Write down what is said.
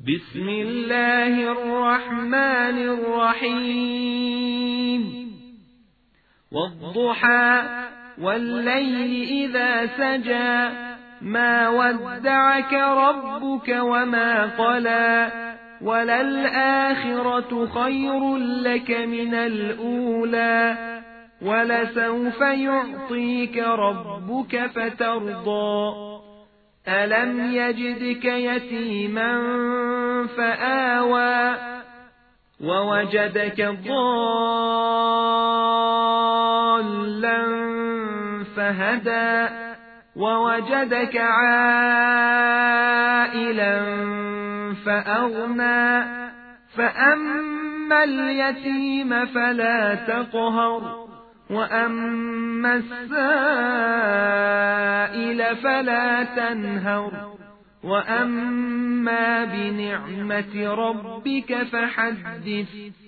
بسم الله الرحمن الرحيم والضحى والليل إذا سجى ما ودعك ربك وما قلى وللآخرة خير لك من الأولى ولسوف يعطيك ربك فترضى ألم يجدك يتيما فآوى ووجدك ضالا فهدى ووجدك عائلا فأغنى فأما اليتيم فلا تقهر وأما السائل فلا تنهر وأما بنعمة ربك فحدث